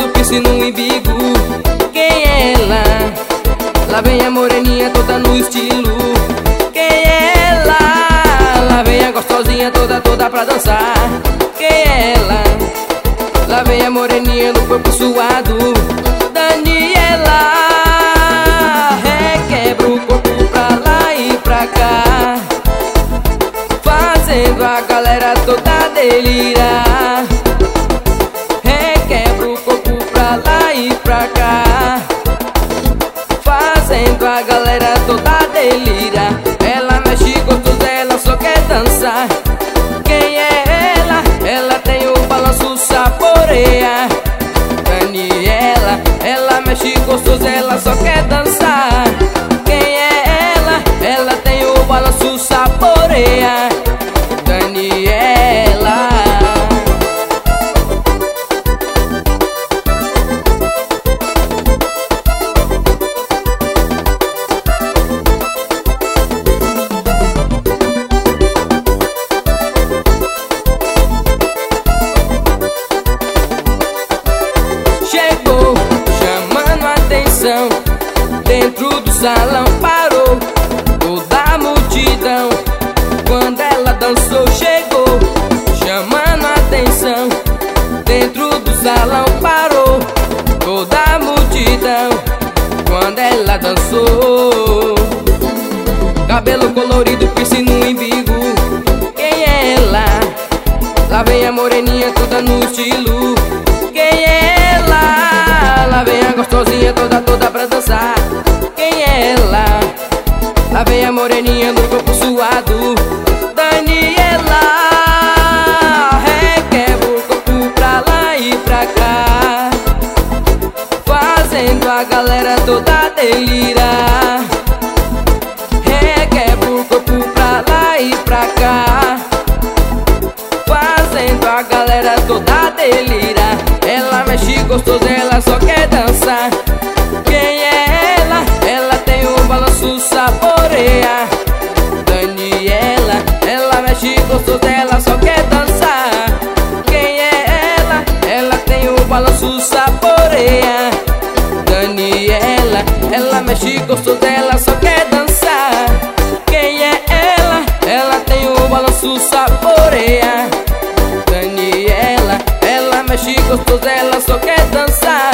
colorido, piercing no umbigo. Quem é ela? Lá vem a moreninha toda no estilo. Quem é ela? Lá vem a gostosinha toda pra dançar. Quem é ela? Lá vem a moreninha no corpo suado. Daniela, requebra o corpo pra lá e pra cá, fazendo a galera toda delirar. Requebra o corpo pra lá e pra cá, fazendo a galera toda delirar. Ela mexe gostoso, ela só quer dançar. Quem é ela? Ela tem o balanço, saboreia. Daniela, ela mexe gostoso, ela só quer dançar. Quem é ela? Ela tem o balanço, saboreia. Daniela. Chegou chamando a atenção, dentro do salão parou toda a multidão. Quando ela dançou, chegou chamando a atenção, dentro do salão parou toda a multidão. Quando ela dançou, cabelo colorido, piercing no umbigo. Quem é ela? Lá vem a moreninha toda no estilo. Quem é ela? Lá vem a gostosinha toda pra dançar. Quem é ela? Lá vem a moreninha no corpo suado. Daniela, requebra o corpo pra lá e pra cá, fazendo a galera toda delirar. Requebra o corpo pra lá e pra cá, fazendo a galera toda delirar. Ela mexe gostoso, ela só quer dançar. Quem é ela? Ela tem o balanço, saboreia. Daniela, ela mexe gostoso, ela só quer dançar. Quem é ela? Ela tem o balanço, saboreia. Daniela, ela mexe gostoso, ela só quer dançar. Quem é ela? Ela tem o balanço, saboreia. Daniela, ela mexe gostoso, ela só quer dançar.